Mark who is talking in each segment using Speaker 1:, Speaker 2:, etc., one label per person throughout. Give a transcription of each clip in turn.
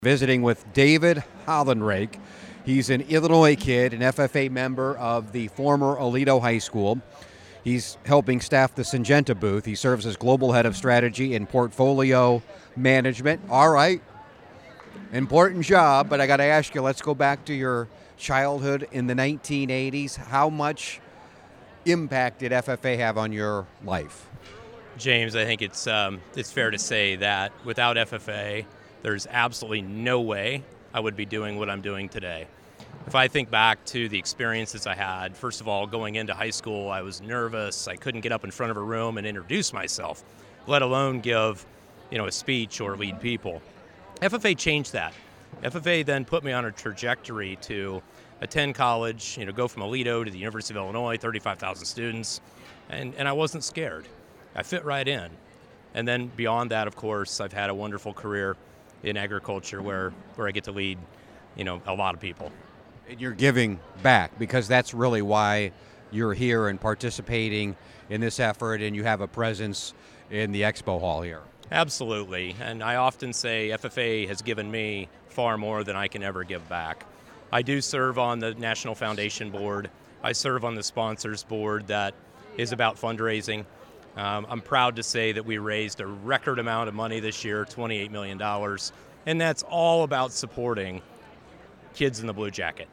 Speaker 1: Visiting with David Hollenrake. He's an Illinois kid, an FFA member of the former Aledo High School. He's helping staff the Syngenta booth. He serves as global head of strategy and portfolio management. All right, important job, but I got to ask you, let's go back to your childhood in the 1980s. How much impact did FFA have on your life?
Speaker 2: James, I think it's fair to say that without FFA, there's absolutely no way I would be doing what I'm doing today. If I think back to the experiences I had, first of all, going into high school, I was nervous. I couldn't get up in front of a room and introduce myself, let alone give, a speech or lead people. FFA changed that. FFA then put me on a trajectory to attend college, go from Aledo to the University of Illinois, 35,000 students, and I wasn't scared. I fit right in. And then beyond that, of course, I've had a wonderful career in agriculture where I get to lead, a lot of people.
Speaker 1: And you're giving back because that's really why you're here and participating in this effort, and you have a presence in the expo hall here.
Speaker 2: Absolutely. And I often say FFA has given me far more than I can ever give back. I do serve on the National Foundation Board. I serve on the sponsors board that is about fundraising. I'm proud to say that we raised a record amount of money this year, $28 million, and that's all about supporting kids in the blue jacket.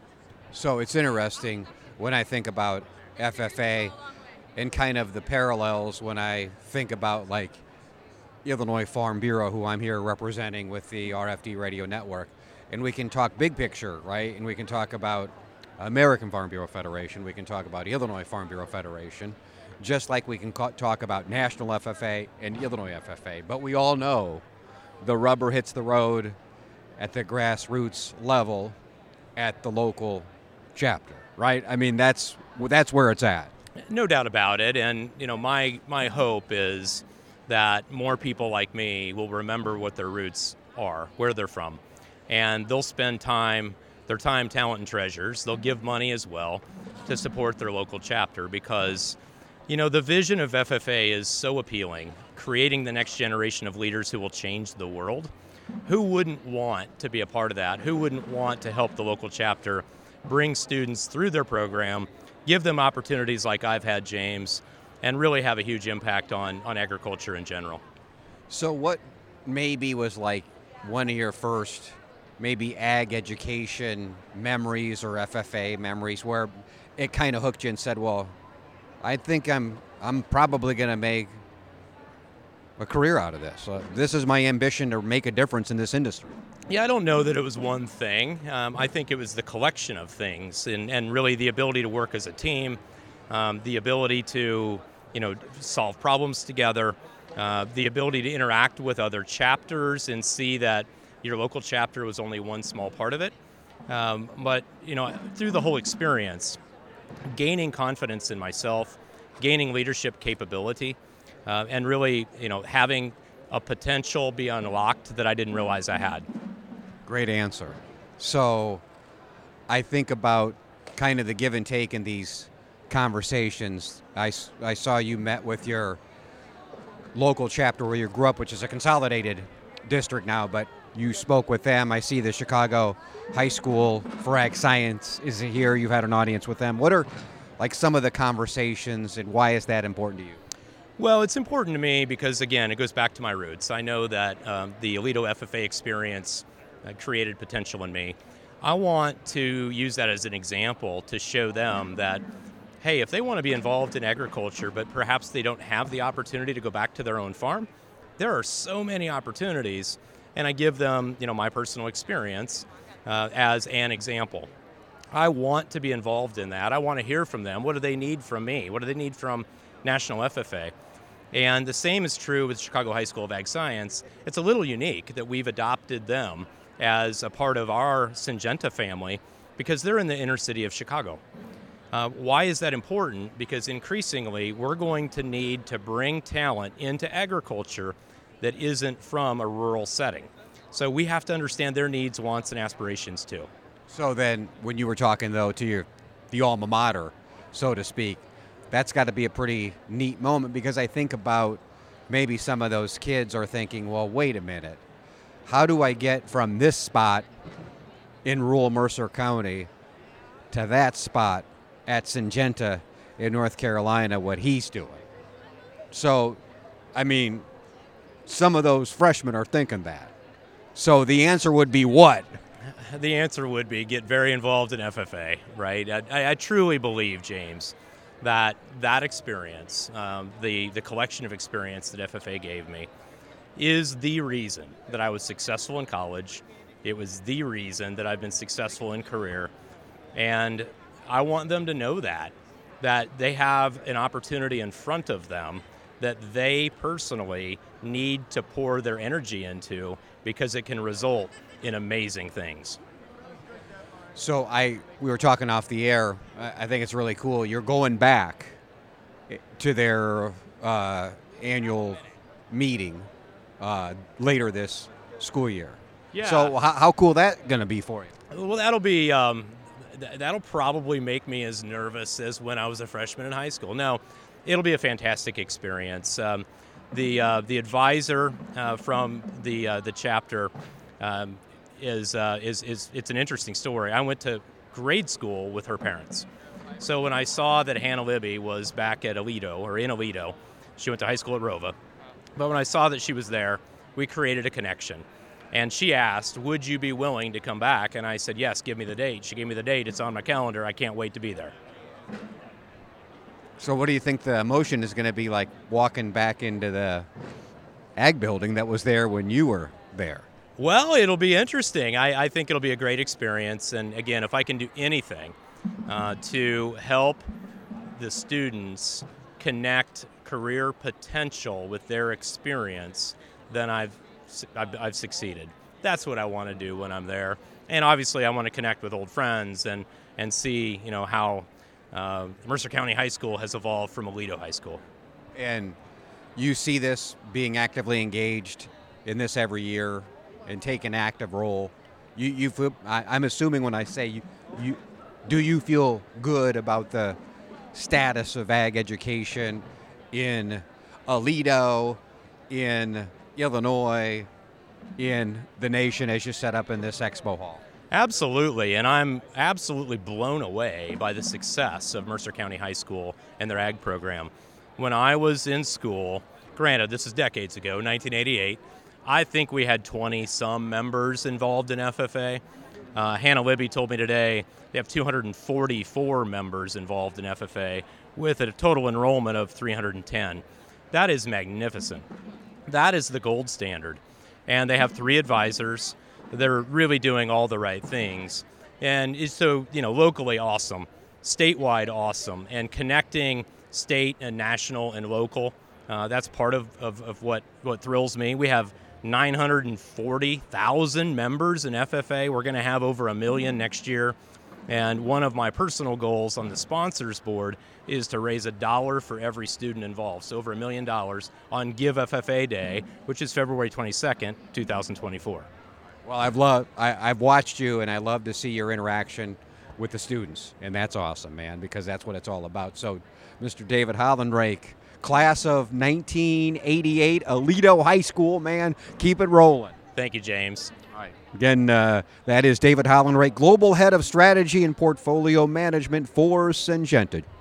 Speaker 1: So it's interesting when I think about FFA and kind of the parallels when I think about like Illinois Farm Bureau, who I'm here representing with the RFD Radio Network, and we can talk big picture, right? And we can talk about American Farm Bureau Federation, we can talk about Illinois Farm Bureau Federation, just like we can talk about National FFA and Illinois FFA. But we all know the rubber hits the road at the grassroots level at the local chapter, right? I mean, that's where it's at.
Speaker 2: No doubt about it. And, my hope is that more people like me will remember what their roots are, where they're from. And they'll spend their time, talent, and treasures. They'll give money as well to support their local chapter because the vision of FFA is so appealing, creating the next generation of leaders who will change the world. Who wouldn't want to be a part of that? Who wouldn't want to help the local chapter bring students through their program, give them opportunities like I've had, James, and really have a huge impact on agriculture in general?
Speaker 1: So what maybe was like one of your first maybe ag education memories or FFA memories where it kind of hooked you and said, well, I think I'm probably going to make a career out of this. This is my ambition to make a difference in this industry.
Speaker 2: Yeah, I don't know that it was one thing. I think it was the collection of things and really the ability to work as a team, the ability to, solve problems together, the ability to interact with other chapters and see that your local chapter was only one small part of it. But through the whole experience, gaining confidence in myself, gaining leadership capability, and really, having a potential be unlocked that I didn't realize I had.
Speaker 1: Great answer. So I think about kind of the give and take in these conversations. I saw you met with your local chapter where you grew up, which is a consolidated district now, but you spoke with them. I see the Chicago High School for Ag Science is here. You've had an audience with them. What are like some of the conversations and why is that important to you?
Speaker 2: Well, it's important to me because, again, it goes back to my roots. I know that the Aledo FFA experience created potential in me. I want to use that as an example to show them that, hey, if they want to be involved in agriculture, but perhaps they don't have the opportunity to go back to their own farm, there are so many opportunities. And I give them, my personal experience as an example. I want to be involved in that. I want to hear from them. What do they need from me? What do they need from National FFA? And the same is true with Chicago High School of Ag Science. It's a little unique that we've adopted them as a part of our Syngenta family because they're in the inner city of Chicago. Why is that important? Because increasingly we're going to need to bring talent into agriculture that isn't from a rural setting. So we have to understand their needs, wants, and aspirations too.
Speaker 1: So then when you were talking, though, to the alma mater, so to speak, that's got to be a pretty neat moment because I think about maybe some of those kids are thinking, well, wait a minute. how do I get from this spot in rural Mercer County to that spot at Syngenta in North Carolina, what he's doing? So, I mean, some of those freshmen are thinking that. So the answer would be what?
Speaker 2: The answer would be get very involved in FFA, right? I truly believe, James, that experience, the collection of experience that FFA gave me, is the reason that I was successful in college. It was the reason that I've been successful in career. And I want them to know that they have an opportunity in front of them that they personally need to pour their energy into, because it can result in amazing things.
Speaker 1: So we were talking off the air. I think it's really cool. You're going back to their annual meeting later this school year.
Speaker 2: Yeah.
Speaker 1: So how cool that going to be for you?
Speaker 2: Well, that'll be that'll probably make me as nervous as when I was a freshman in high school. No, it'll be a fantastic experience. The advisor from the chapter is it's an interesting story. I went to grade school with her parents, so when I saw that Hannah Libby was back at Aledo, or in Aledo, she went to high school at Rova. But when I saw that she was there, we created a connection. And she asked, would you be willing to come back? And I said, yes, give me the date. She gave me the date. It's on my calendar. I can't wait to be there.
Speaker 1: So what do you think the emotion is going to be like walking back into the ag building that was there when you were there?
Speaker 2: Well, it'll be interesting. I think it'll be a great experience. And again, if I can do anything to help the students connect career potential with their experience, then I've succeeded. That's what I want to do when I'm there. And obviously I want to connect with old friends and see, how Mercer County High School has evolved from Aledo High School.
Speaker 1: And you see this being actively engaged in this every year and take an active role. I'm assuming when I say do you feel good about the status of ag education in Aledo, in Illinois, in the nation as you set up in this expo hall?
Speaker 2: Absolutely, and I'm absolutely blown away by the success of Mercer County High School and their ag program. When I was in school, granted this is decades ago, 1988, I think we had 20-some members involved in FFA. Hannah Libby told me today they have 244 members involved in FFA with a total enrollment of 310. That is magnificent. That is the gold standard. And they have 3 advisors. They're really doing all the right things. And it's so, locally awesome, statewide awesome, and connecting state and national and local, that's part of what thrills me. We have 940,000 members in FFA. We're going to have over 1 million next year. And one of my personal goals on the sponsors board is to raise $1 for every student involved. So over $1 million on Give FFA Day, which is February 22nd, 2024.
Speaker 1: Well, I've watched you, and I love to see your interaction with the students, and that's awesome, man, because that's what it's all about. So, Mr. David Hollenrake, class of 1988, Aledo High School, man, keep it rolling.
Speaker 2: Thank you, James.
Speaker 1: All right. Again, that is David Hollenrake, Global Head of Strategy and Portfolio Management for Syngenta.